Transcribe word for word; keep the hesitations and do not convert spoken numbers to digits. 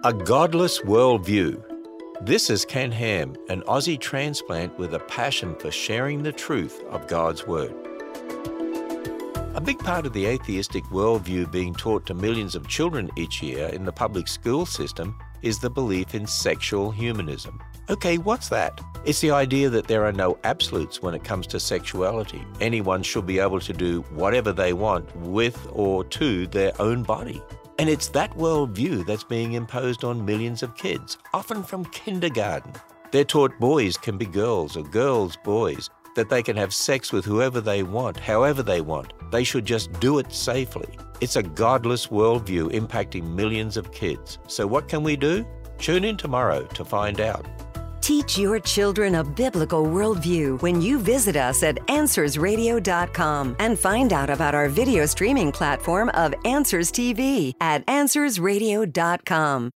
A godless worldview. This is Ken Ham, an Aussie transplant with a passion for sharing the truth of God's Word. A big part of the atheistic worldview being taught to millions of children each year in the public school system is the belief in sexual humanism. Okay, what's that? It's the idea that there are no absolutes when it comes to sexuality. Anyone should be able to do whatever they want with or to their own body. And it's that worldview that's being imposed on millions of kids, often from kindergarten. They're taught boys can be girls or girls boys, that they can have sex with whoever they want, however they want. They should just do it safely. It's a godless worldview impacting millions of kids. So what can we do? Tune in tomorrow to find out. Teach your children a biblical worldview when you visit us at answers radio dot com and find out about our video streaming platform of Answers T V at answers radio dot com.